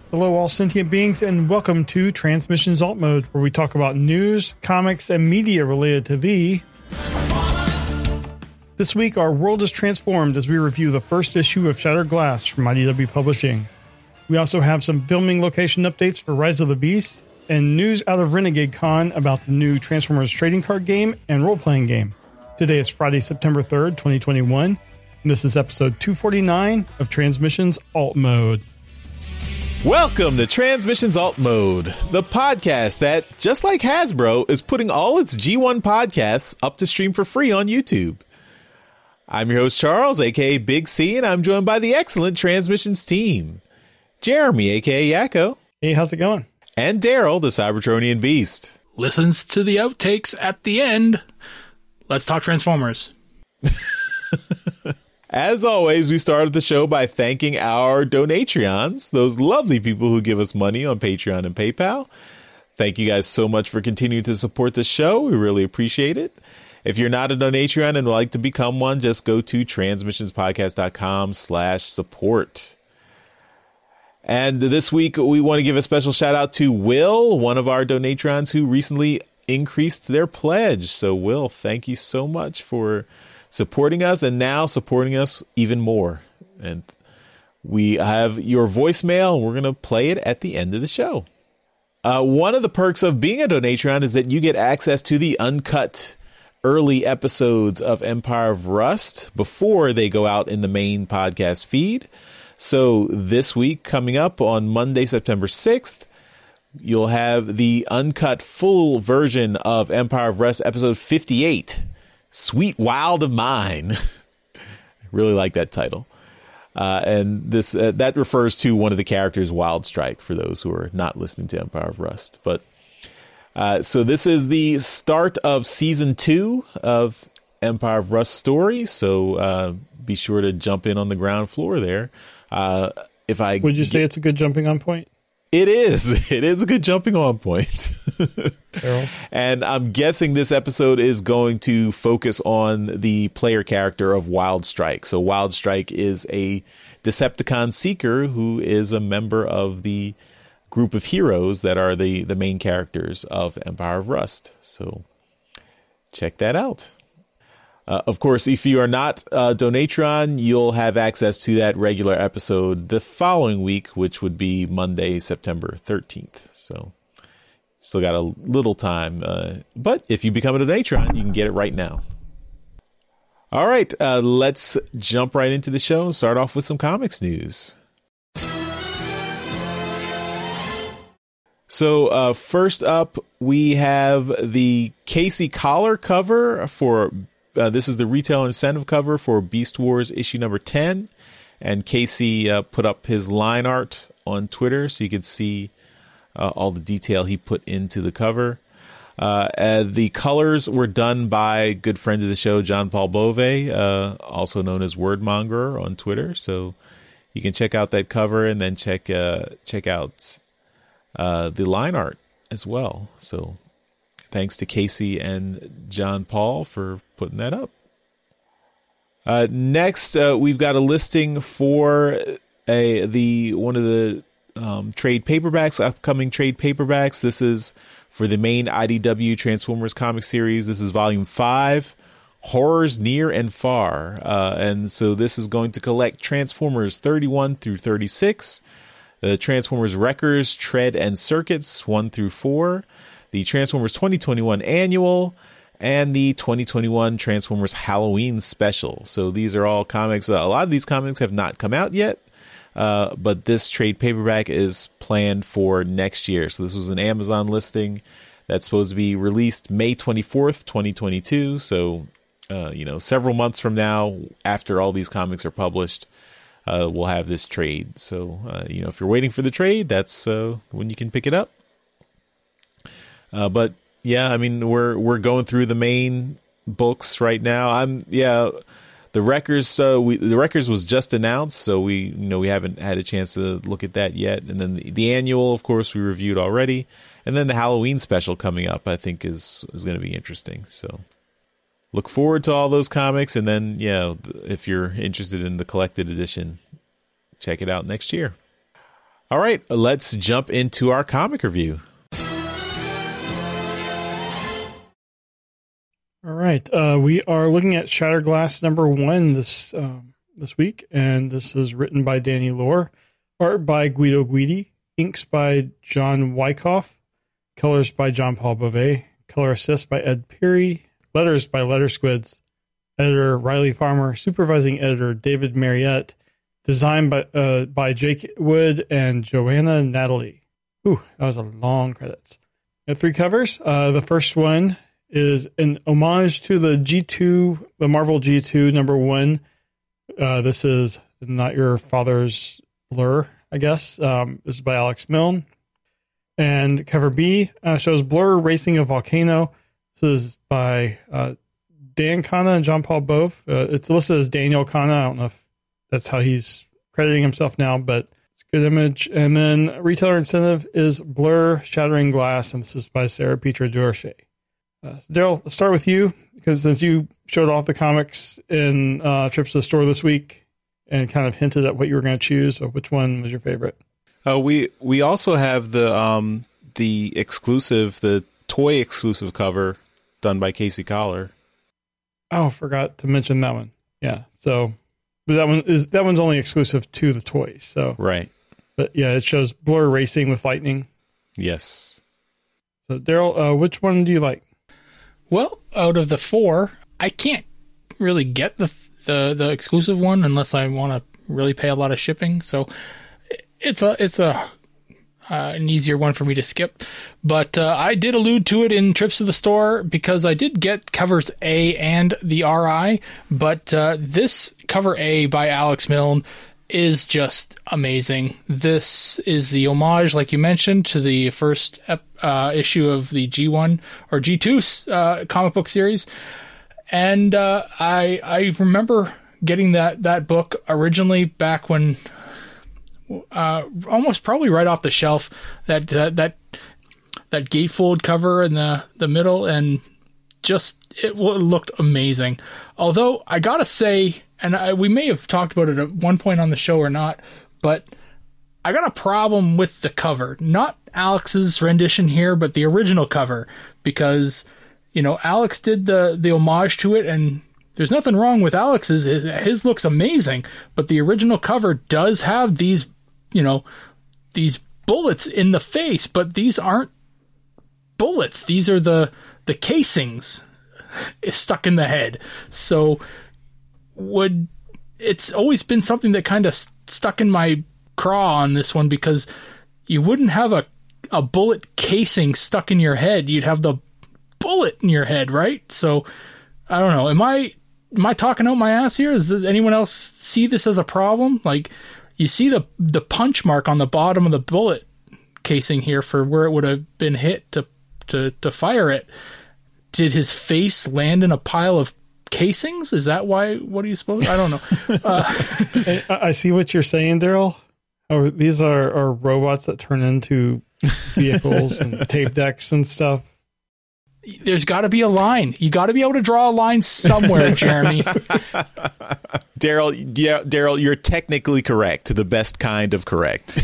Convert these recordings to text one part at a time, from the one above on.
Hello, all sentient beings, and welcome to Transmissions Alt Mode, where we talk about news, comics, and media related to the... This week, our world is transformed as we review the first issue of Shattered Glass from IDW Publishing. We also have some filming location updates for Rise of the Beast, and news out of Renegade Con about the new Transformers trading card game and role-playing game. Today is Friday, September 3rd, 2021, and this is episode 249 of Transmissions Alt Mode. Welcome to Transmissions Alt Mode, the podcast that, just like Hasbro, is putting all its G1 podcasts up to stream for free on YouTube. I'm your host, Charles, aka Big C, and I'm joined by the excellent Transmissions team. Jeremy, aka Yakko. Hey, how's it going? And Daryl, the Cybertronian Beast. Listens to the outtakes at the end. Let's talk Transformers. As always, we started the show by thanking our Donatreons, those lovely people who give us money on Patreon and PayPal. Thank you guys so much for continuing to support the show. We really appreciate it. If you're not a Donatreon and would like to become one, just go to transmissionspodcast.com/support. And this week, we want to give a special shout out to Will, one of our Donatreons who recently increased their pledge. So Will, thank you so much for supporting us and now supporting us even more. And we have your voicemail and we're going to play it at the end of the show. One of the perks of being a Donatreon is that you get access to the uncut early episodes of Empire of Rust before they go out in the main podcast feed. So this week, coming up on Monday, September 6th, you'll have the uncut full version of Empire of Rust episode 58. Sweet Wild of Mine. Really like that title. And this that refers to one of the characters, Wild Strike, for those who are not listening to Empire of Rust. But so this is the start of season 2 of Empire of Rust story. So be sure to jump in on the ground floor there. Would you say it's a good jumping on point? It is. It is a good jumping on point. And I'm guessing this episode is going to focus on the player character of Wild Strike. So Wild Strike is a Decepticon seeker who is a member of the group of heroes that are the main characters of Empire of Rust. So check that out. Of course, if you are not a Donatron, you'll have access to that regular episode the following week, which would be Monday, September 13th. So still got a little time. But if you become a Donatron, you can get it right now. All right, let's jump right into the show and start off with some comics news. So first up, we have the Casey Collar cover for... this is the retail incentive cover for Beast Wars issue number 10. And Casey put up his line art on Twitter so you could see all the detail he put into the cover. The colors were done by a good friend of the show, John Paul Bove, also known as Wordmonger on Twitter. So you can check out that cover and then check out the line art as well. So thanks to Casey and John Paul for putting that up. Next, we've got a listing for one of the trade paperbacks, upcoming trade paperbacks. This is for the main IDW Transformers comic series. This is volume 5, Horrors Near and Far. And so this is going to collect Transformers 31 through 36, the Transformers Wreckers, Tread and Circuits 1 through 4, the Transformers 2021 Annual, and the 2021 Transformers Halloween Special. So these are all comics. A lot of these comics have not come out yet, but this trade paperback is planned for next year. So this was an Amazon listing that's supposed to be released May 24th, 2022. So, several months from now, after all these comics are published, we'll have this trade. So, if you're waiting for the trade, that's when you can pick it up. But yeah, I mean, we're going through the main books right now. The Wreckers. The Wreckers was just announced, so we haven't had a chance to look at that yet. And then the annual, of course, we reviewed already. And then the Halloween special coming up, I think is going to be interesting. So look forward to all those comics. And then, if you're interested in the collected edition, check it out next year. All right, let's jump into our comic review. All right, we are looking at Shatterglass #1 this week, and this is written by Danny Lore, art by Guido Guidi, inks by John Wyckoff, colors by John Paul Beauvais, color assist by Ed Peary, letters by Letter Squids, editor Riley Farmer, supervising editor David Marriott, designed by Jake Wood and Joanna Natalie. Ooh, that was a long credits. We have 3 covers. The first one is an homage to the Marvel G2 #1. This is Not Your Father's Blur, I guess. This is by Alex Milne. And cover B shows Blur racing a volcano. This is by Dan Kana and John Paul Bove. It's listed as Daniel Kana. I don't know if that's how he's crediting himself now, but it's a good image. And then retailer incentive is Blur Shattering Glass, and this is by Sarah Petra Durocher. So Daryl, let's start with you, because since you showed off the comics in trips to the store this week and kind of hinted at what you were going to choose, so which one was your favorite? We also have the exclusive, the toy exclusive cover done by Casey Collar. Oh, forgot to mention that one. Yeah, so but that one's only exclusive to the toys. So right, but yeah, it shows Blur racing with lightning. Yes. So Daryl, which one do you like? Well, out of the 4, I can't really get the exclusive one unless I want to really pay a lot of shipping. So it's an easier one for me to skip. But I did allude to it in trips to the store because I did get covers A and the RI. But this cover A by Alex Milne is just amazing. This is the homage, like you mentioned, to the first issue of the G1 or G2 comic book series. And I remember getting that book originally back when almost probably right off the shelf, that gatefold cover in the middle, and just it looked amazing. Although I gotta say, and we may have talked about it at one point on the show or not, but I got a problem with the cover. Not Alex's rendition here, but the original cover, because Alex did the homage to it, and there's nothing wrong with Alex's. His looks amazing, but the original cover does have these bullets in the face, but these aren't bullets. These are the casings stuck in the head. So it's always been something that kind of stuck in my craw on this one, because you wouldn't have a bullet casing stuck in your head. You'd have the bullet in your head, right? So I don't know. Am I talking out my ass here? Does anyone else see this as a problem? Like, you see the punch mark on the bottom of the bullet casing here for where it would have been hit to fire it. Did his face land in a pile of casings? Is that what are you supposed? I don't know. I see what you're saying, Daryl. Oh, these are robots that turn into vehicles and tape decks and stuff. There's got to be a line. You got to be able to draw a line somewhere, Jeremy. Daryl, you're technically correct. The best kind of correct.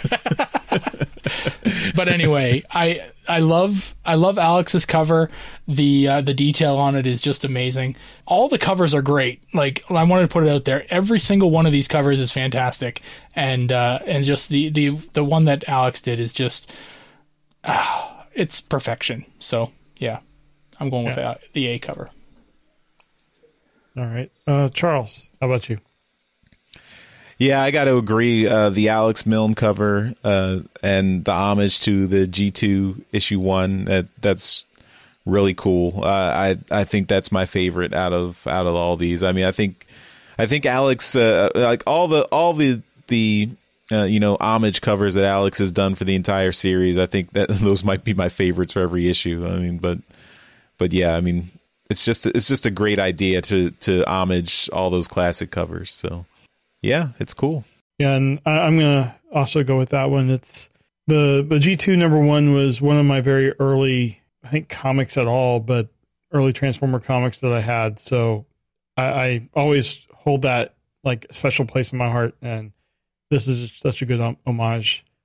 But anyway, I love Alex's cover. The detail on it is just amazing. All the covers are great. Like, I wanted to put it out there. Every single one of these covers is fantastic, and just the one that Alex did is just it's perfection. So yeah, I'm going with the A cover. All right, Charles, how about you? Yeah, I got to agree. The Alex Milne cover and the homage to the G2 issue 1, that's really cool. I think that's my favorite out of all these. I mean, I think Alex, like all the homage covers that Alex has done for the entire series, I think that those might be my favorites for every issue. I mean, but yeah, I mean, it's just a great idea to homage all those classic covers. So yeah, it's cool. Yeah, and I'm gonna also go with that one. It's the G2 #1 was one of my very early, I think, comics at all, but early Transformer comics that I had. So I always hold that like a special place in my heart, and this is such a good homage.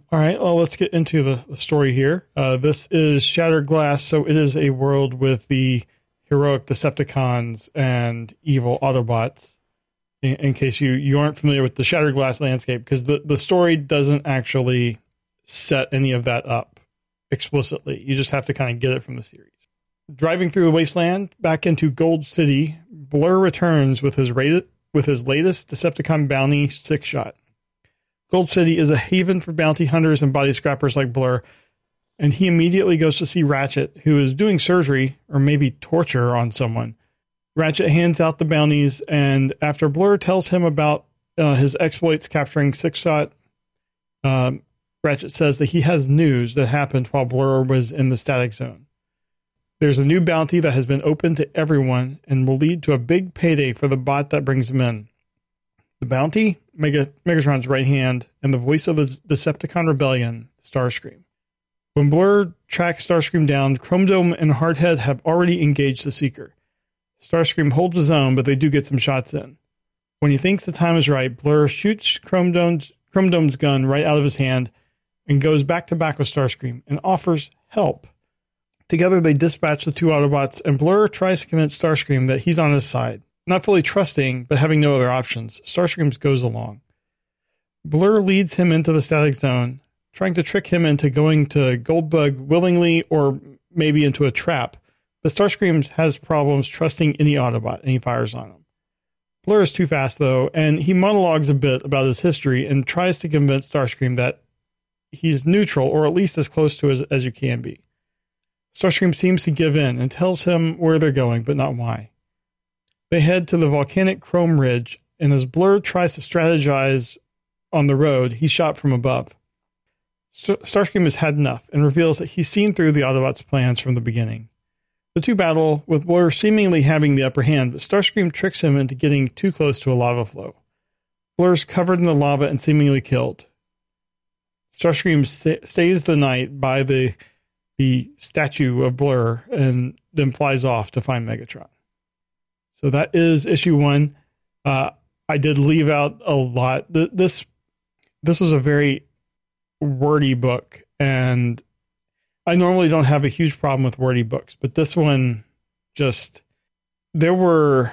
All right, well, let's get into the story here. This is Shattered Glass, so it is a world with the heroic Decepticons and evil Autobots. In case you aren't familiar with the Shattered Glass landscape, because the story doesn't actually set any of that up explicitly. You just have to kind of get it from the series. Driving through the wasteland back into Gold City, Blur returns with his latest Decepticon bounty, Six-Shot. Gold City is a haven for bounty hunters and body scrappers like Blur, and he immediately goes to see Ratchet, who is doing surgery or maybe torture on someone. Ratchet hands out the bounties, and after Blur tells him about his exploits capturing Six-Shot, Ratchet says that he has news that happened while Blur was in the static zone. There's a new bounty that has been opened to everyone and will lead to a big payday for the bot that brings him in. The bounty, Megatron's right hand, and the voice of the Decepticon rebellion, Starscream. When Blur tracks Starscream down, Chrome Dome and Hardhead have already engaged the Seeker. Starscream holds his own, but they do get some shots in. When he thinks the time is right, Blur shoots Chrome Dome's gun right out of his hand and goes back to back with Starscream and offers help. Together, they dispatch the two Autobots, and Blur tries to convince Starscream that he's on his side. Not fully trusting, but having no other options, Starscream goes along. Blur leads him into the static zone, trying to trick him into going to Goldbug willingly or maybe into a trap. But Starscream has problems trusting any Autobot, and he fires on him. Blur is too fast, though, and he monologues a bit about his history and tries to convince Starscream that he's neutral, or at least as close to as you can be. Starscream seems to give in and tells him where they're going, but not why. They head to the volcanic Chrome Ridge, and as Blur tries to strategize on the road, he's shot from above. Starscream has had enough and reveals that he's seen through the Autobots' plans from the beginning. The two battle, with Blur seemingly having the upper hand, but Starscream tricks him into getting too close to a lava flow. Blur's covered in the lava and seemingly killed. Starscream stays the night by the statue of Blur and then flies off to find Megatron. So that is issue 1. I did leave out a lot. This was a very wordy book, and I normally don't have a huge problem with wordy books, but this one there were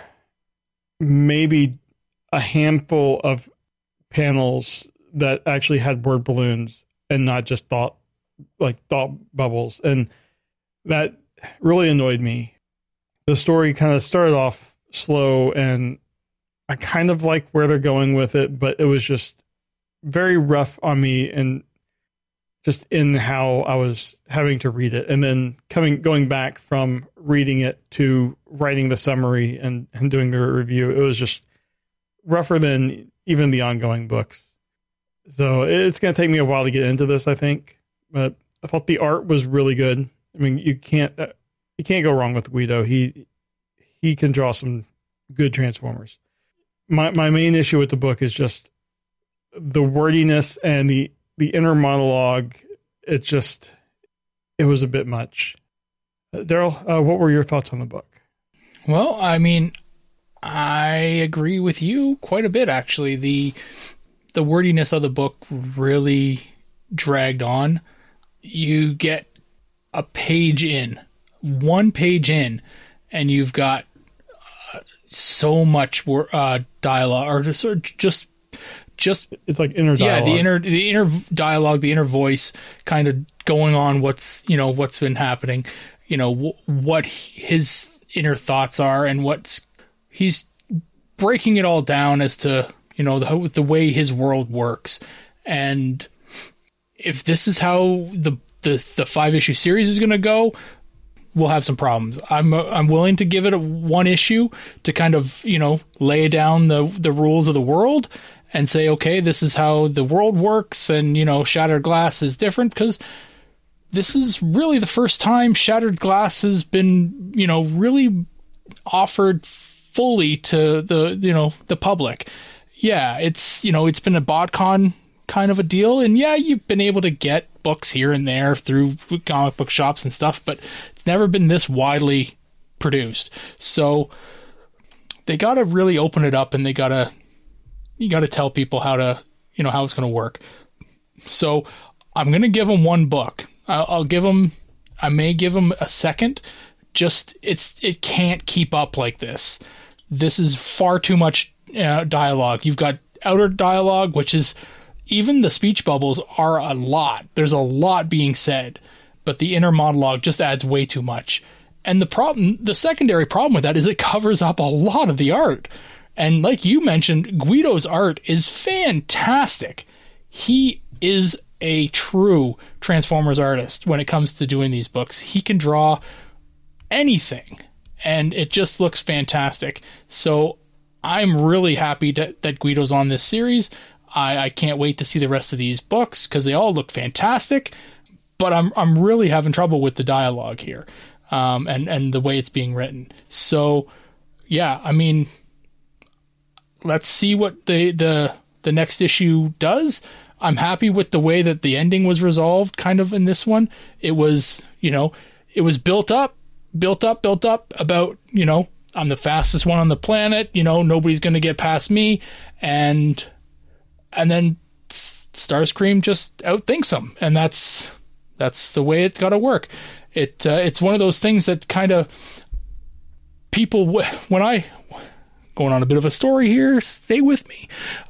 maybe a handful of panels that actually had word balloons and not just thought bubbles. And that really annoyed me. The story kind of started off slow, and I kind of like where they're going with it, but it was just very rough on me, and just in how I was having to read it. And then going back from reading it to writing the summary and doing the review, it was just rougher than even the ongoing books. So it's going to take me a while to get into this, I think. But I thought the art was really good. I mean, you can't go wrong with Guido. He can draw some good Transformers. My main issue with the book is just the wordiness and the inner monologue. It was a bit much. Daryl, what were your thoughts on the book? Well, I mean, I agree with you quite a bit, actually. The wordiness of the book really dragged on. You get a page in, one page in, and you've got so much dialogue, or just it's like inner dialogue. Yeah, the inner dialogue, the inner voice, kind of going on what's been happening, what his inner thoughts are, and he's breaking it all down as to the way his world works. And if this is how the 5-issue series is going to go, we'll have some problems. I'm willing to give it one issue to kind of lay down the rules of the world and say, okay, this is how the world works, and Shattered Glass is different, because this is really the first time Shattered Glass has been really offered fully to the public. Yeah, it's been a BotCon kind of a deal, and yeah, you've been able to get books here and there through comic book shops and stuff, but it's never been this widely produced. So they got to really open it up, and you got to tell people how to how it's going to work. So I'm going to give them one book. I may give them a second. Just, it can't keep up like this. This is far too much dialogue. You've got outer dialogue, which is, even the speech bubbles are a lot. There's a lot being said, but the inner monologue just adds way too much. And the secondary problem with that is it covers up a lot of the art. And like you mentioned, Guido's art is fantastic. He is a true Transformers artist when it comes to doing these books. He can draw anything, and it just looks fantastic. So I'm really happy that Guido's on this series. I can't wait to see the rest of these books because they all look fantastic, but I'm really having trouble with the dialogue here, and the way it's being written. So yeah, I mean, let's see what the next issue does. I'm happy with the way that the ending was resolved kind of in this one. It was, it was built up about, I'm the fastest one on the planet, nobody's going to get past me. And then Starscream just outthinks him. And that's the way it's got to work. It's one of those things that kind of people, going on a bit of a story here, stay with me.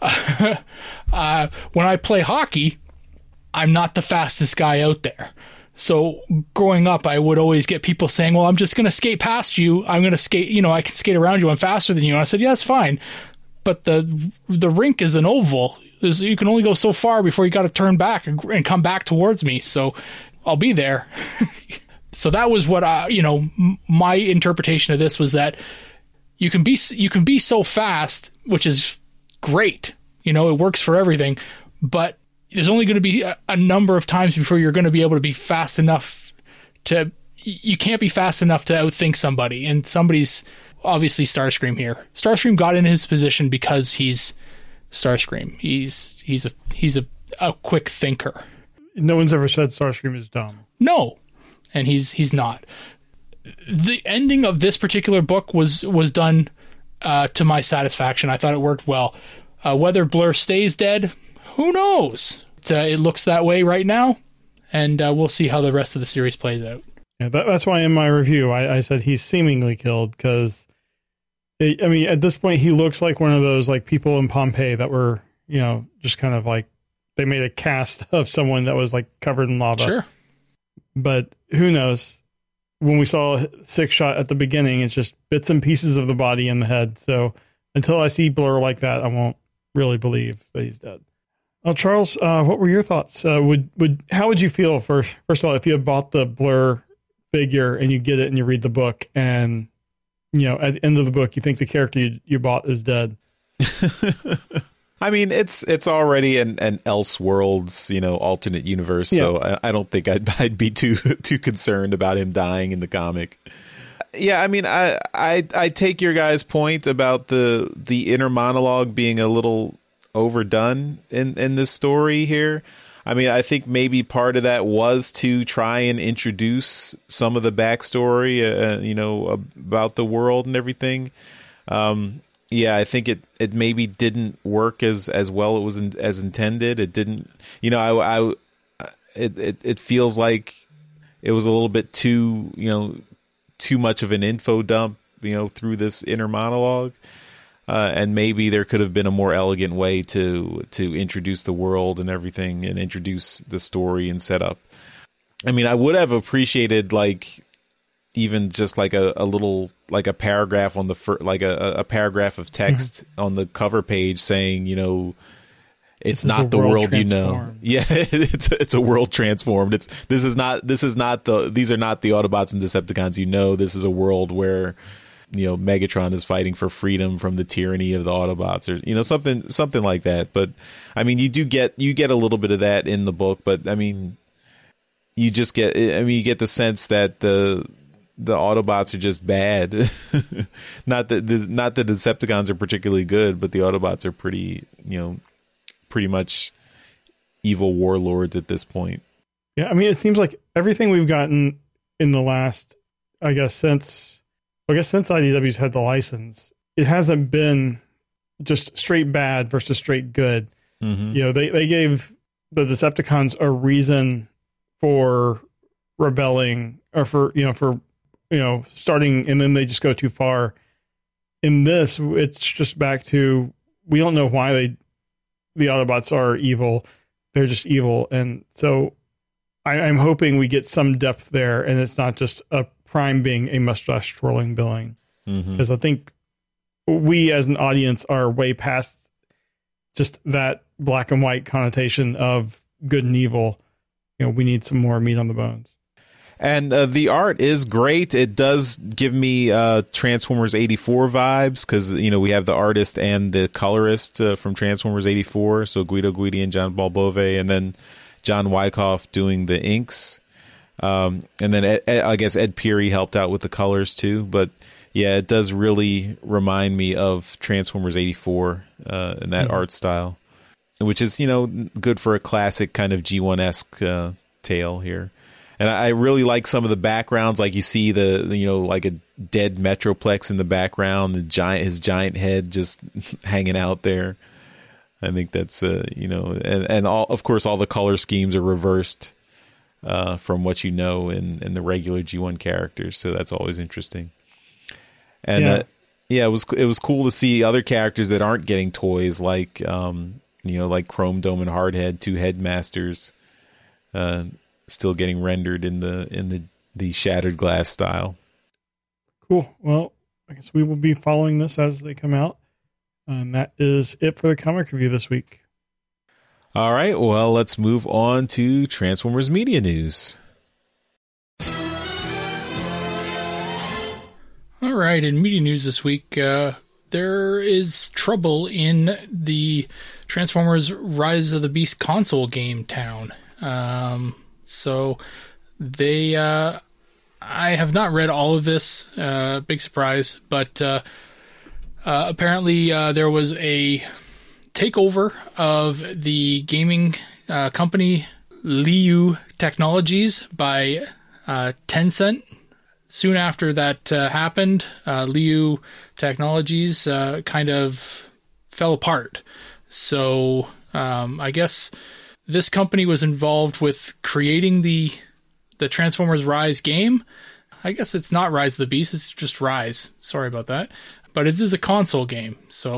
When I play hockey, I'm not the fastest guy out there. So growing up, I would always get people saying, well, I'm just going to skate past you. I'm going to skate, I can skate around you. I'm faster than you. And I said, yeah, that's fine. But the rink is an oval. You can only go so far before you got to turn back and come back towards me. So I'll be there. So that was what my interpretation of this was, that you can be so fast, which is great. It works for everything, but there's only going to be a number of times before you're going to be able to be fast enough you can't be fast enough to outthink somebody. And somebody's obviously Starscream here. Starscream got in his position because he's Starscream. He's a quick thinker. No one's ever said Starscream is dumb. No. And he's not. The ending of this particular book was done to my satisfaction. I thought it worked well. Whether Blur stays dead, who knows? It looks that way right now, and we'll see how the rest of the series plays out. Yeah, that's why in my review I said he's seemingly killed, because at this point he looks like one of those like people in Pompeii that were just kind of like they made a cast of someone that was like covered in lava. Sure, but who knows? When we saw Six Shot at the beginning, it's just bits and pieces of the body and the head. So until I see Blur like that, I won't really believe that he's dead. Well, Charles, what were your thoughts? How would you feel first of all if you had bought the Blur figure and you get it and you read the book and at the end of the book you think the character you bought is dead? I mean, it's already an Elseworlds, alternate universe, yeah. So I don't think I'd be too concerned about him dying in the comic. Yeah, I mean, I take your guys' point about the inner monologue being a little overdone in this story here. I mean, I think maybe part of that was to try and introduce some of the backstory, about the world and everything. Yeah, I think it maybe didn't work as well as intended. It didn't, it feels like it was a little bit too much of an info dump, through this inner monologue. And maybe there could have been a more elegant way to introduce the world and everything and introduce the story and setup. I mean, I would have appreciated even just like a little, like a paragraph on a paragraph of text on the cover page saying, it's not the world Yeah, it's a world transformed. These are not the Autobots and Decepticons. This is a world where Megatron is fighting for freedom from the tyranny of the Autobots, or something like that. But I mean, you get a little bit of that in the book, but I mean, you get the sense that the Autobots are just bad. not that the Decepticons are particularly good, but the Autobots are pretty much evil warlords at this point. Yeah, I mean, it seems like everything we've gotten in the last, since IDW's had the license, it hasn't been just straight bad versus straight good. Mm-hmm. They gave the Decepticons a reason for rebelling or for starting, and then they just go too far. In this, it's just back to, we don't know why the Autobots are evil. They're just evil. And so I'm hoping we get some depth there, and it's not just a Prime being a mustache twirling villain. Because I think we as an audience are way past just that black and white connotation of good and evil. We need some more meat on the bones. And the art is great. It does give me Transformers 84 vibes because, we have the artist and the colorist from Transformers 84. So Guido Guidi and John Paul Bove, and then John Wyckoff doing the inks. And then I guess Ed Peary helped out with the colors too. But yeah, it does really remind me of Transformers 84 in that art style, which is, good for a classic kind of G1-esque tale here. And I really like some of the backgrounds, like you see like a dead Metroplex in the background, his giant head just hanging out there. I think that's and all, of course, all the color schemes are reversed from what in the regular G1 characters, so that's always interesting. And it was cool to see other characters that aren't getting toys, like like Chrome Dome and Hardhead, two headmasters. Still getting rendered in the shattered glass style. Cool. Well, I guess we will be following this as they come out. And that is it for the comic review this week. All right. Well, let's move on to Transformers Media News. All right. In media news this week, there is trouble in the Transformers Rise of the Beast console game town. So they, I have not read all of this, big surprise, but apparently there was a takeover of the gaming company Liu Technologies by Tencent. Soon after that happened, Liu Technologies kind of fell apart. So I guess this company was involved with creating the Transformers Rise game. I guess it's not Rise of the Beast, it's just Rise. Sorry about that. But it is a console game. So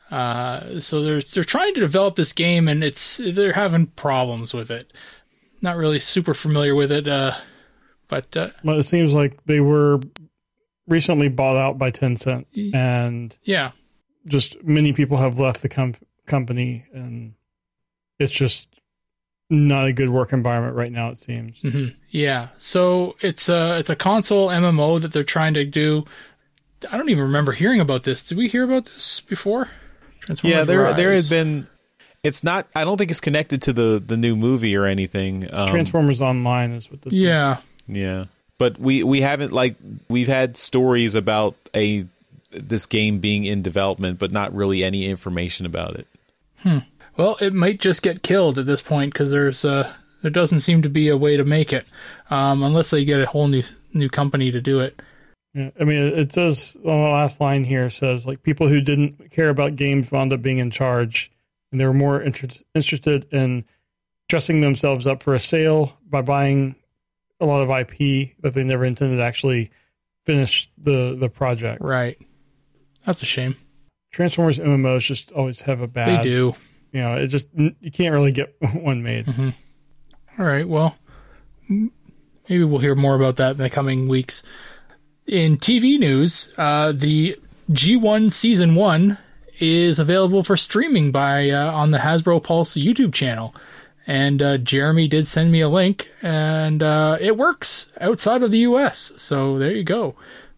they're trying to develop this game, and they're having problems with it. Not really super familiar with it, but well, it seems like they were recently bought out by Tencent, and just many people have left the company, and it's just not a good work environment right now, it seems. Mm-hmm. Yeah. So it's a console MMO that they're trying to do. I don't even remember hearing about this. Did we hear about this before? There has been. It's not. I don't think it's connected to the new movie or anything. Transformers Online is what this. Yeah. Is. Yeah. But we haven't, we've had stories about this game being in development, but not really any information about it. Well, it might just get killed at this point because there doesn't seem to be a way to make it, unless they get a whole new company to do it. Yeah, I mean, it says on the last line here says people who didn't care about games wound up being in charge, and they were more interested in dressing themselves up for a sale by buying a lot of IP that they never intended to actually finish the project. Right. That's a shame. Transformers MMOs just always have a bad. They do. It just, you can't really get one made. Mm-hmm. All right. Well, maybe we'll hear more about that in the coming weeks. In TV news, the G1 Season 1 is available for streaming on the Hasbro Pulse YouTube channel. And Jeremy did send me a link, and it works outside of the US. So there you go.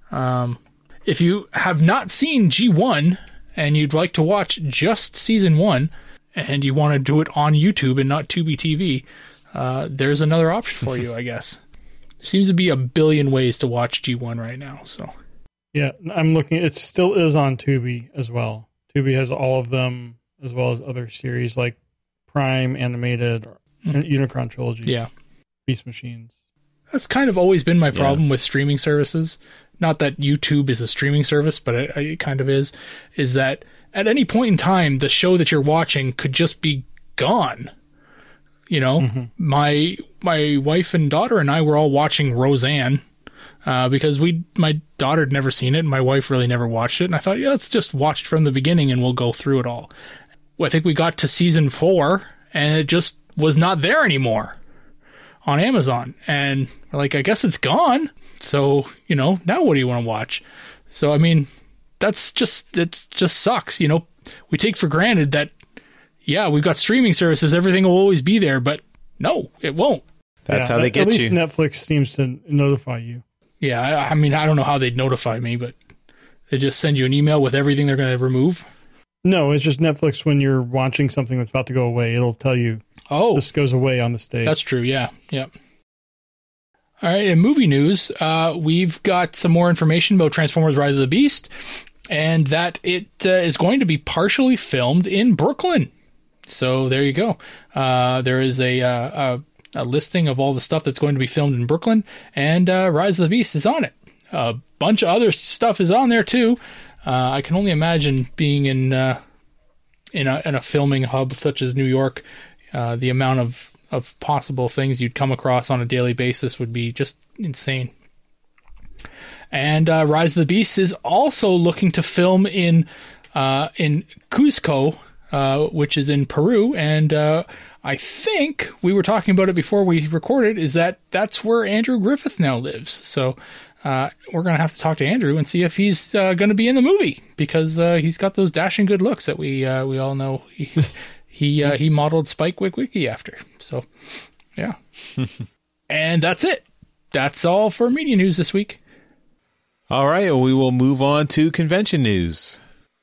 If you have not seen G1 and you'd like to watch just Season 1, and you want to do it on YouTube and not Tubi TV, there's another option for you, I guess. There seems to be a billion ways to watch G1 right now. So, yeah, I'm looking. It still is on Tubi as well. Tubi has all of them, as well as other series like Prime Animated, Unicron Trilogy, Beast Machines. That's kind of always been my problem with streaming services. Not that YouTube is a streaming service, but it kind of is that at any point in time, the show that you're watching could just be gone. my wife and daughter and I were all watching Roseanne because my daughter had never seen it and my wife really never watched it. And I thought, yeah, let's just watch it from the beginning and we'll go through it all. I think we got to season 4 and it just was not there anymore on Amazon. And we're like, I guess it's gone. So, now what do you want to watch? So, I mean, it just sucks. We take for granted that, yeah, we've got streaming services. Everything will always be there, but no, it won't. That's how they get you. At least Netflix seems to notify you. Yeah. I mean, I don't know how they'd notify me, but they just send you an email with everything they're going to remove. No, it's just Netflix when you're watching something that's about to go away. It'll tell you, this goes away on this date. That's true. Yeah. Yep. All right. In movie news, we've got some more information about Transformers Rise of the Beast, and that it is going to be partially filmed in Brooklyn. So there you go. There is a listing of all the stuff that's going to be filmed in Brooklyn, and Rise of the Beast is on it. A bunch of other stuff is on there too. I can only imagine being in a filming hub such as New York, the amount of possible things you'd come across on a daily basis would be just insane. And Rise of the Beast is also looking to film in Cuzco, which is in Peru, and I think we were talking about it before we recorded, is that's where Andrew Griffith now lives. So we're going to have to talk to Andrew and see if he's going to be in the movie, because he's got those dashing good looks that we all know he modeled Spike Witwicky after. So, yeah. And that's it. That's all for media news this week. All right, we will move on to convention news.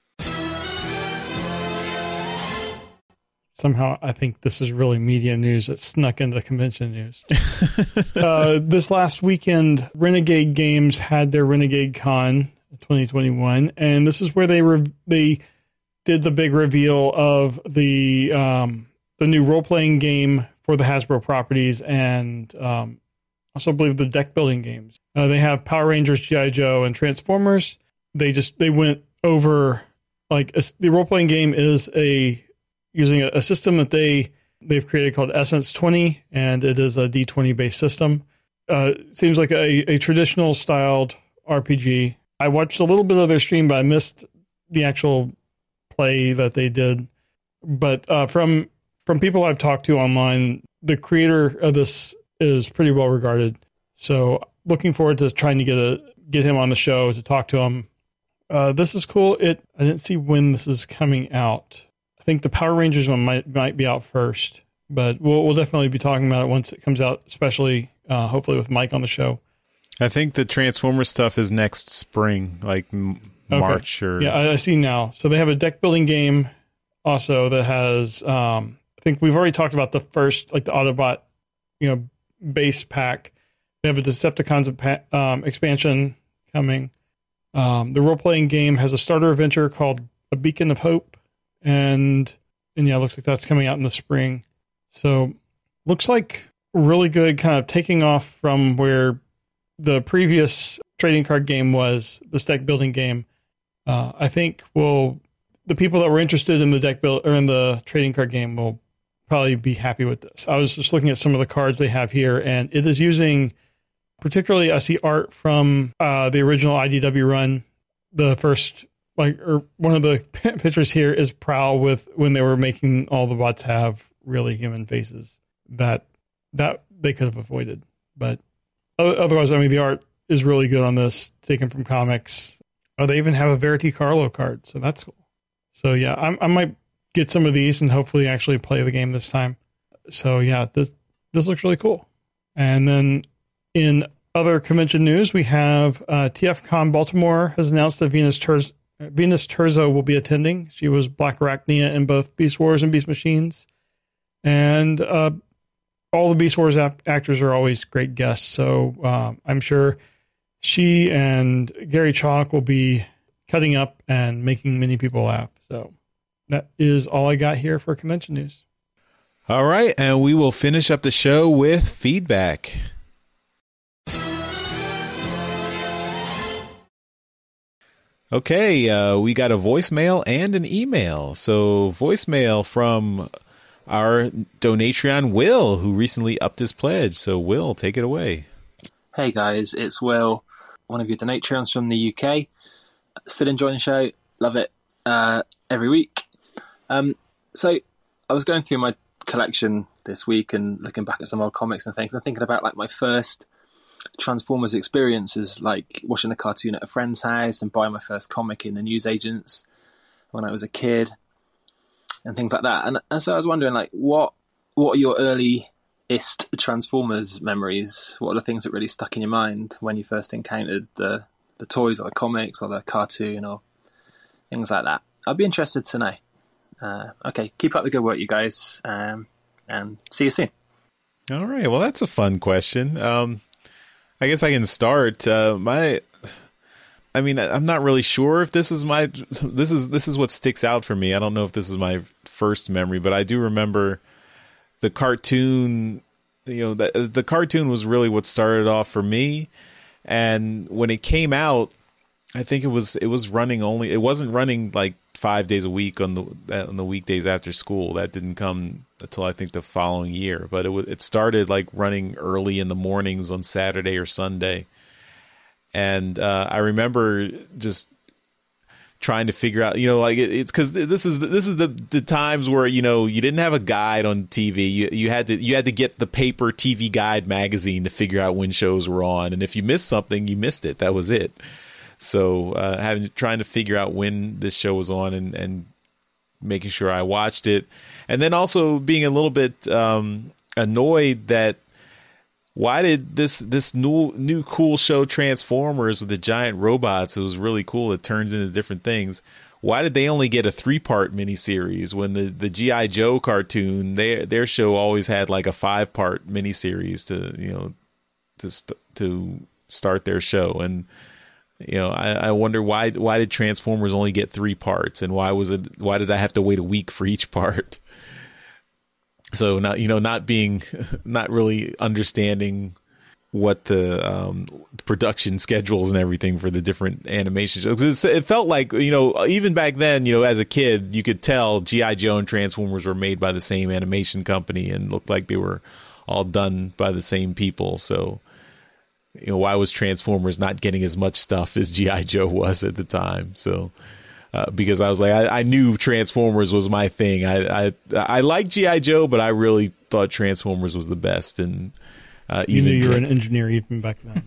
Somehow, I think this is really media news that snuck into convention news. This last weekend, Renegade Games had their Renegade Con 2021, and this is where they did the big reveal of the new role-playing game for the Hasbro properties, and also I believe the deck building games. They have Power Rangers, G.I. Joe, and Transformers. They went over, like, the role-playing game is using a system that they've created called Essence 20, and it is a D20 based system. Seems like a traditional styled RPG. I watched a little bit of their stream, but I missed the actual play that they did. But from people I've talked to online, the creator of this is pretty well regarded. So looking forward to trying to get him on the show to talk to him. This is cool. I didn't see when this is coming out. I think the Power Rangers one might be out first, but we'll definitely be talking about it once it comes out, especially hopefully with Mike on the show. I think the Transformers stuff is next spring, like March or... Yeah, I see now. So they have a deck building game also that has, I think we've already talked about the first, like the Autobot, base pack. They have a Decepticons expansion coming. The role-playing game has a starter adventure called A Beacon of Hope. And yeah, it looks like that's coming out in the spring. So looks like really good, kind of taking off from where the previous trading card game was, this deck building game. I think the people that were interested in the deck build or in the trading card game will probably be happy with this. I was just looking at some of the cards they have here, and it is using, particularly I see art from the original IDW run, the first. One of the pictures here is Prowl with when they were making all the bots have really human faces that they could have avoided. But otherwise, I mean, the art is really good on this, taken from comics. Oh, they even have a Verity Carlo card, so that's cool. So yeah, I might get some of these and hopefully actually play the game this time. So yeah, this looks really cool. And then in other convention news, we have TFCon Baltimore has announced that Venus Terzo will be attending. She was Black Arachnia in both Beast Wars and Beast Machines. And all the Beast Wars actors are always great guests. So I'm sure she and Gary Chalk will be cutting up and making many people laugh. So that is all I got here for convention news. All right. And we will finish up the show with feedback. Okay, we got a voicemail and an email. So voicemail from our Donatreon, Will, who recently upped his pledge. So, Will, take it away. Hey guys, it's Will, one of your Donatreons from the UK. Still enjoying the show, love it every week. So I was going through my collection this week and looking back at some old comics and things, and thinking about like my first Transformers experiences, like watching a cartoon at a friend's house and buying my first comic in the newsagents when I was a kid, and things like that. And so I was wondering, like, what are your earliest Transformers memories? What are the things that really stuck in your mind when you first encountered the toys or the comics or the cartoon or things like that? I'd be interested to know. Okay, keep up the good work, you guys, and see you soon. All right, well, that's a fun question. I guess I can start. I'm not really sure if this is what sticks out for me. I don't know if this is my first memory, but I do remember the cartoon. You know, the cartoon was really what started off for me. And when it came out, I think it was running it wasn't running like 5 days a week on the weekdays after school. That didn't come until I think the following year. But it started like running early in the mornings on Saturday or Sunday. And I remember just trying to figure out, it's because this is the times where, you didn't have a guide on TV. You had to get the paper TV Guide magazine to figure out when shows were on. And if you missed something, you missed it. That was it. So trying to figure out when this show was on and making sure I watched it. And then also being a little bit annoyed that why did this new cool show Transformers with the giant robots, it was really cool, it turns into different things, why did they only get a 3-part miniseries when the G.I. Joe cartoon, their show always had like a 5-part miniseries to start their show? And I wonder why did Transformers only get 3 parts, and why did I have to wait a week for each part? So not really understanding what the production schedules and everything for the different animation shows. It felt like, even back then, as a kid, you could tell G.I. Joe and Transformers were made by the same animation company and looked like they were all done by the same people. So, why was Transformers not getting as much stuff as G.I. Joe was at the time? So, because I was like, I knew Transformers was my thing. I like G.I. Joe, but I really thought Transformers was the best. And you knew you were an engineer even back then.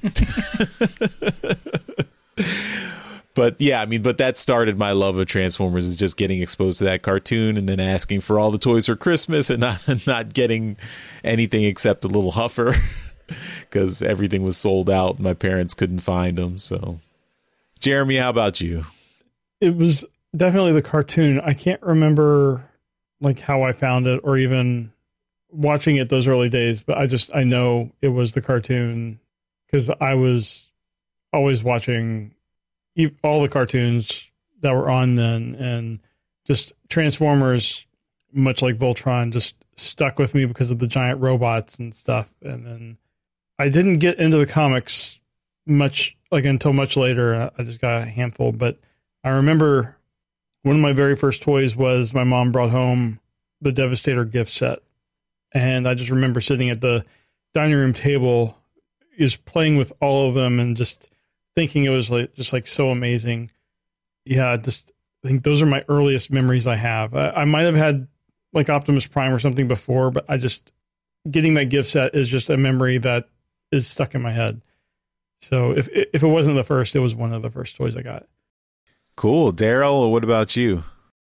But yeah, but that started my love of Transformers, is just getting exposed to that cartoon and then asking for all the toys for Christmas and not getting anything except a little Huffer. Because everything was sold out. My parents couldn't find them. So, Jeremy, how about you? It was definitely the cartoon. I can't remember like how I found it or even watching it those early days, but I know it was the cartoon because I was always watching all the cartoons that were on then, and just Transformers, much like Voltron, just stuck with me because of the giant robots and stuff. And then I didn't get into the comics much, like until much later. I just got a handful, but I remember one of my very first toys was my mom brought home the Devastator gift set. And I just remember sitting at the dining room table, just playing with all of them and just thinking it was just so amazing. Yeah, I think those are my earliest memories I have. I might have had like Optimus Prime or something before, but getting that gift set is just a memory that is stuck in my head. So if it wasn't the first, it was one of the first toys I got. Cool. Daryl, what about you?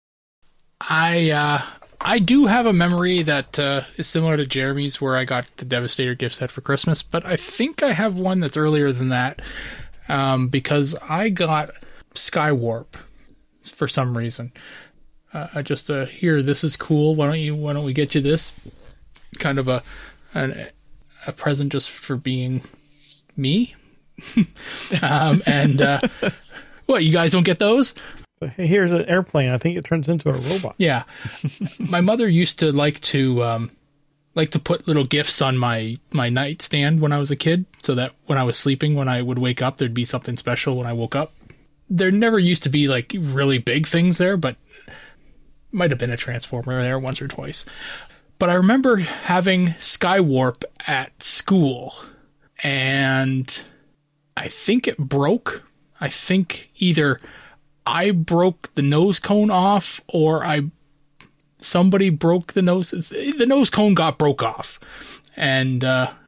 I do have a memory that is similar to Jeremy's, where I got the Devastator gift set for Christmas, but I think I have one that's earlier than that, because I got Skywarp for some reason. Here, this is cool. Why don't we get you this? Kind of a present just for being me. What, you guys don't get those? So, hey, here's an airplane. I think it turns into a robot. Yeah. My mother used to like to put little gifts on my nightstand when I was a kid, so that when I was sleeping, when I would wake up, there'd be something special when I woke up. There never used to be like really big things there, but might have been a Transformer there once or twice. But I remember having Skywarp at school, and I think it broke. I think either I broke the nose cone off, or somebody broke the nose. The nose cone got broke off, and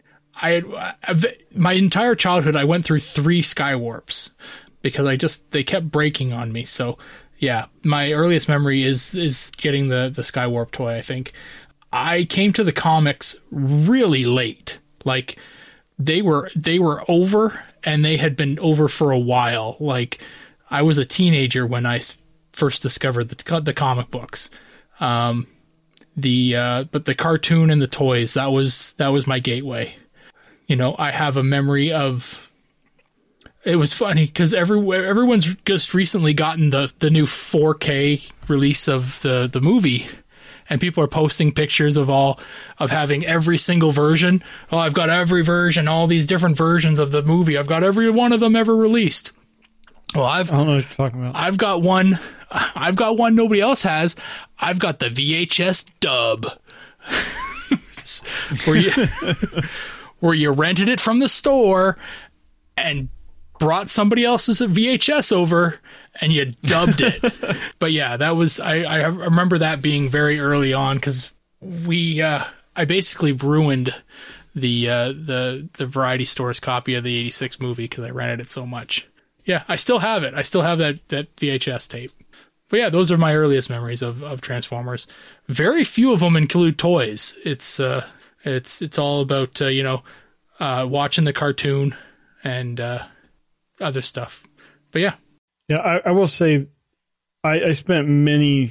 my entire childhood I went through 3 Skywarps because they kept breaking on me. So yeah, my earliest memory is getting the Skywarp toy. I think I came to the comics really late. Like they were over, and they had been over for a while. Like I was a teenager when I first discovered the comic books. But the cartoon and the toys, that was my gateway. You know, I have a memory of. It was funny because everyone's just recently gotten the new 4K release of the movie, and people are posting pictures of having every single version. Oh, I've got every version, all these different versions of the movie. I've got every one of them ever released. Well, I don't know what you're talking about. I've got one nobody else has. I've got the VHS dub. where you rented it from the store and brought somebody else's VHS over and you dubbed it. But yeah, that was, I remember that being very early on, because I basically ruined the Variety Store's copy of the 86 movie because I rented it so much. Yeah, I still have it. I still have that VHS tape. But yeah, those are my earliest memories of Transformers. Very few of them include toys. It's all about watching the cartoon and other stuff. But yeah. Yeah, I will say I spent many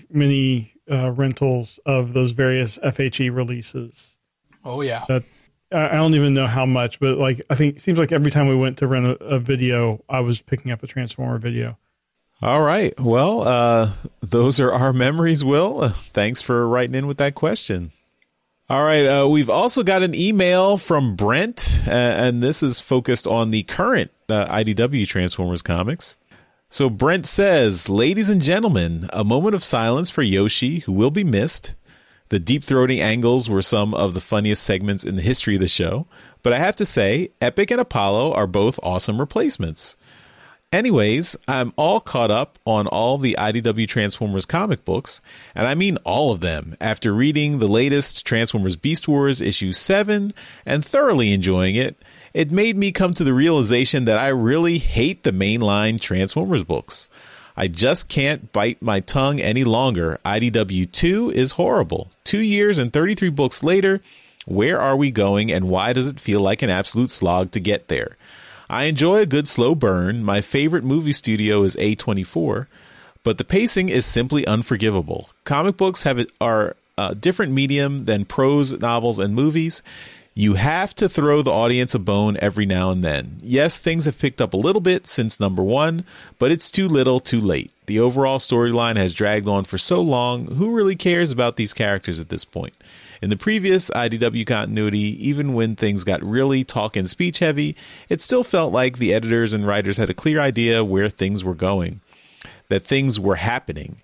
rentals of those various FHE releases. Oh yeah. That I don't even know how much, but like I think it seems like every time we went to rent a video, I was picking up a Transformer video. All right. Well, those are our memories, Will. Thanks for writing in with that question. All right. We've also got an email from Brent, and this is focused on the current IDW Transformers comics. So Brent says, ladies and gentlemen, a moment of silence for Yoshi, who will be missed. The deep-throating angles were some of the funniest segments in the history of the show. But I have to say, Epic and Apollo are both awesome replacements. Anyways, I'm all caught up on all the IDW Transformers comic books, and I mean all of them, after reading the latest Transformers Beast Wars issue 7 and thoroughly enjoying it. It made me come to the realization that I really hate the mainline Transformers books. I just can't bite my tongue any longer. IDW 2 is horrible. 2 years and 33 books later, where are we going, and why does it feel like an absolute slog to get there? I enjoy a good slow burn. My favorite movie studio is A24, but the pacing is simply unforgivable. Comic books are a different medium than prose novels and movies. You have to throw the audience a bone every now and then. Yes, things have picked up a little bit since number 1, but it's too little, too late. The overall storyline has dragged on for so long. Who really cares about these characters at this point? In the previous IDW continuity, even when things got really talk and speech heavy, it still felt like the editors and writers had a clear idea where things were going, that things were happening.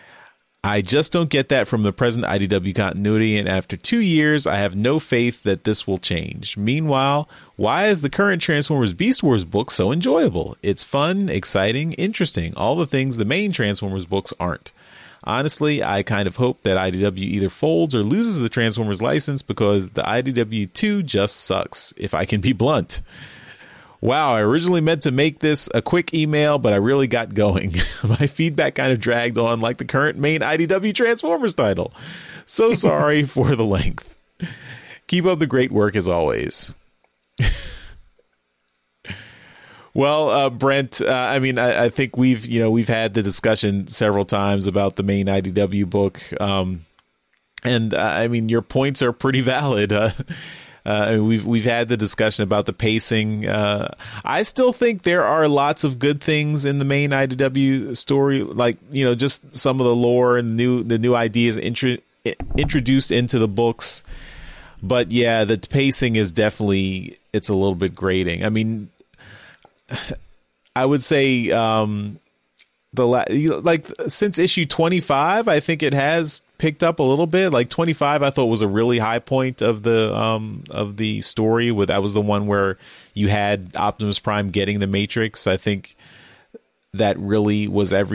I just don't get that from the present IDW continuity, and after 2 years, I have no faith that this will change. Meanwhile, why is the current Transformers Beast Wars book so enjoyable? It's fun, exciting, interesting, all the things the main Transformers books aren't. Honestly, I kind of hope that IDW either folds or loses the Transformers license, because the IDW 2 just sucks, if I can be blunt. Wow, I originally meant to make this a quick email, but I really got going. My feedback kind of dragged on like the current main IDW Transformers title. So sorry for the length. Keep up the great work as always. Well, Brent, I think we've had the discussion several times about the main IDW book. Your points are pretty valid. We've had the discussion about the pacing. I still think there are lots of good things in the main IDW story, like just some of the lore and the new ideas introduced into the books. But yeah, the pacing is definitely, it's a little bit grating. I mean, I would say like since issue 25, I think it has picked up a little bit. Like 25, I thought was a really high point of the story. That was the one where you had Optimus Prime getting the Matrix. I think that really was had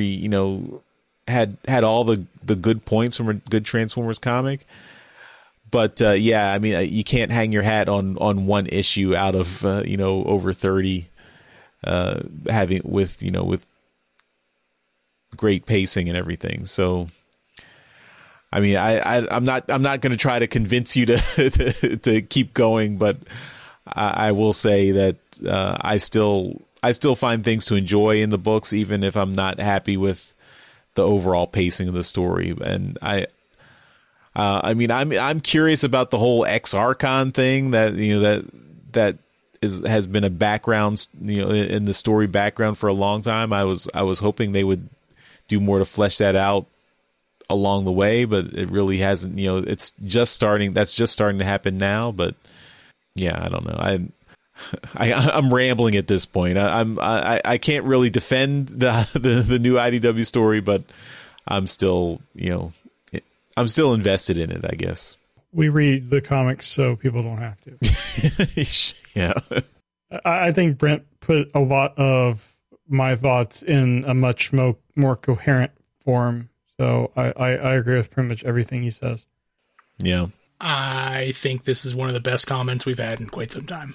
all the good points from a good Transformers comic. But yeah, I mean, you can't hang your hat on one issue out of over 30, having with great pacing and everything. So, I mean, I'm not going to try to convince you to keep going, but I will say that I still find things to enjoy in the books, even if I'm not happy with the overall pacing of the story. And I mean, I'm curious about the whole X-Archon thing that has been a background, in the story background for a long time. I was hoping they would do more to flesh that out along the way, but it really hasn't. It's just starting. That's just starting to happen now. But yeah, I don't know. I'm rambling at this point. I can't really defend the new IDW story, but I'm still invested in it, I guess. We read the comics so people don't have to. Yeah. I think Brent put a lot of my thoughts in a much more coherent form. So I agree with pretty much everything he says. Yeah. I think this is one of the best comments we've had in quite some time.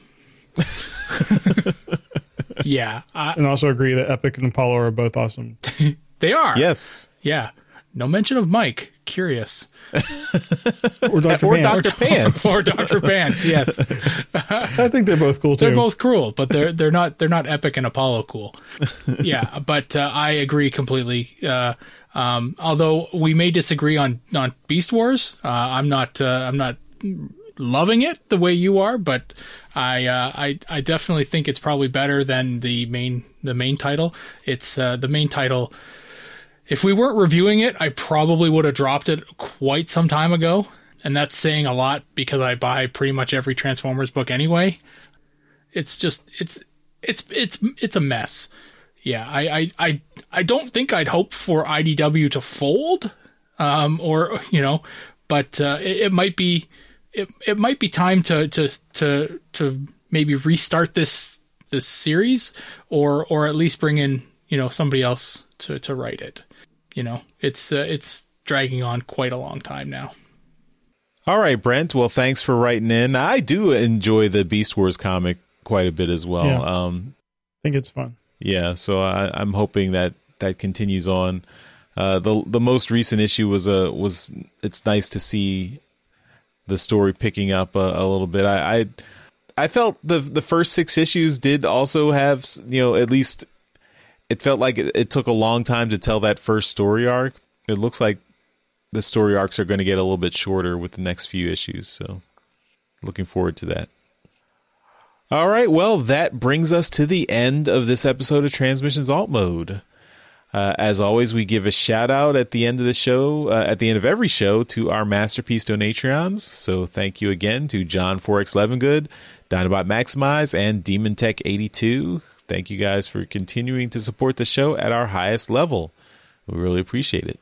Yeah. And also agree that Epic and Apollo are both awesome. They are. Yes. Yeah. No mention of Mike. Curious. Or Dr. Pants. Or Dr. Pants, yes. I think they're both cool too. They're both cool, but they're not Epic and Apollo cool. Yeah, but I agree completely. Although we may disagree on Beast Wars, I'm not loving it the way you are, but I definitely think it's probably better than the main title. It's the main title. If we weren't reviewing it, I probably would have dropped it quite some time ago, and that's saying a lot because I buy pretty much every Transformers book anyway. It's just it's a mess. Yeah, I don't think I'd hope for IDW to fold, but it might be time to maybe restart this series or at least bring in somebody else to write it. It's dragging on quite a long time now. All right, Brent. Well, thanks for writing in. I do enjoy the Beast Wars comic quite a bit as well. Yeah. I think it's fun. Yeah, so I'm hoping that continues on. The most recent issue was it's nice to see the story picking up a little bit. I felt the first 6 issues did also have at least. It felt like it took a long time to tell that first story arc. It looks like the story arcs are going to get a little bit shorter with the next few issues. So looking forward to that. All right. Well, that brings us to the end of this episode of Transmissions Alt Mode. As always, we give a shout out at the end of the show, at the end of every show, to our Masterpiece Donatreons. So thank you again to John 4X Levengood, Dinobot Maximize, and Demon Tech 82. Thank you guys for continuing to support the show at our highest level. We really appreciate it.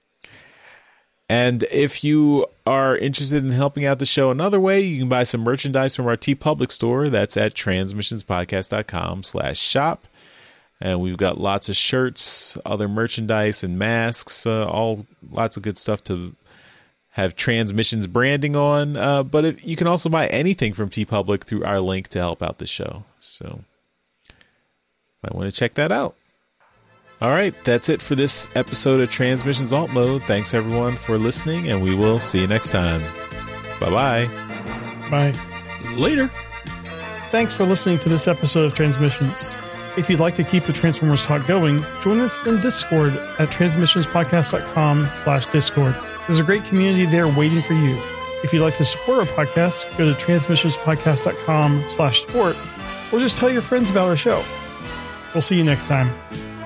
And if you are interested in helping out the show another way, you can buy some merchandise from our TeePublic store. That's at transmissionspodcast.com/shop. And we've got lots of shirts, other merchandise, and masks, lots of good stuff to have Transmissions branding on. But you can also buy anything from TeePublic through our link to help out the show. So might want to check that out. All right, that's it for this episode of Transmissions Alt Mode. Thanks, everyone, for listening, and we will see you next time. Bye-bye. Bye. Later. Thanks for listening to this episode of Transmissions. If you'd like to keep the Transformers talk going, join us in Discord at transmissionspodcast.com/Discord. There's a great community there waiting for you. If you'd like to support our podcast, go to transmissionspodcast.com/support or just tell your friends about our show. We'll see you next time.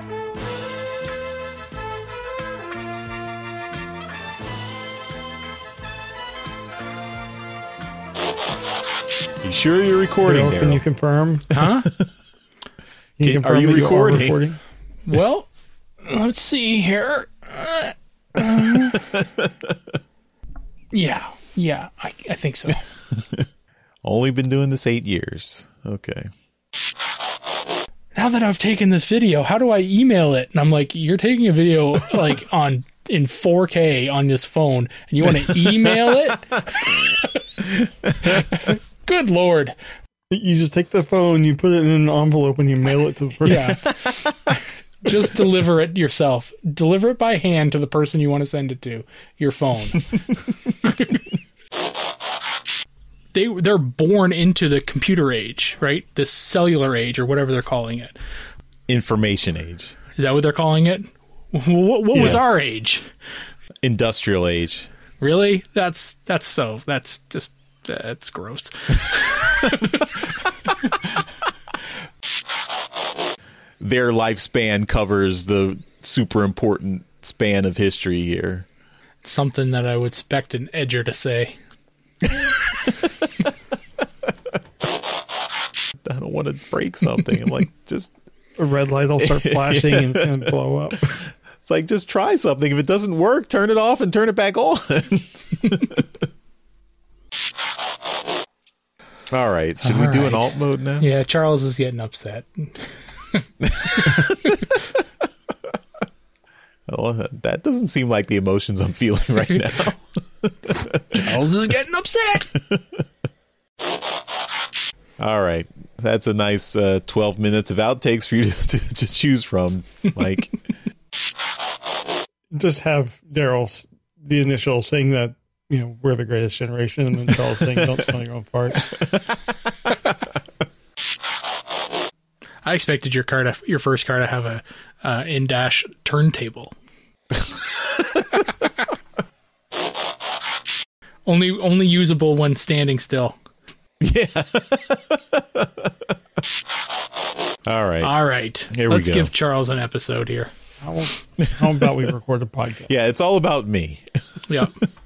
You sure you're recording, Can you confirm? Huh? Can you confirm are you that recording? Well, Let's see here. Yeah, I think so. Only been doing this 8 years. Okay. Now that I've taken this video, how do I email it? And I'm like, you're taking a video like in 4K on this phone, and you want to email it? Good Lord. You just take the phone, you put it in an envelope, and you mail it to the person. Yeah. Just deliver it yourself. Deliver it by hand to the person you want to send it to. Your phone. They're born into the computer age, right? This cellular age, or whatever they're calling it. Information age. Is that what they're calling it? What was our age? Industrial age. Really? That's gross. Their lifespan covers the super important span of history here. Something that I would expect an edger to say. I don't want to break something. I'm like, just... A red light will start flashing and it's going to blow up. It's like, just try something. If it doesn't work, turn it off and turn it back on. All right. Should we do an alt mode now? Yeah, Charles is getting upset. Well, that doesn't seem like the emotions I'm feeling right now. Charles is getting upset. All right. That's a nice 12 minutes of outtakes for you to choose from, Mike. Just have Daryl, the initial saying that, we're the greatest generation, and then Charles saying, don't smell your own fart. I expected your first car to have a in-dash turntable. only usable when standing still. Yeah. All right. Here Let's we go. give Charles an episode here. How about we record a podcast? Yeah, it's all about me. Yeah.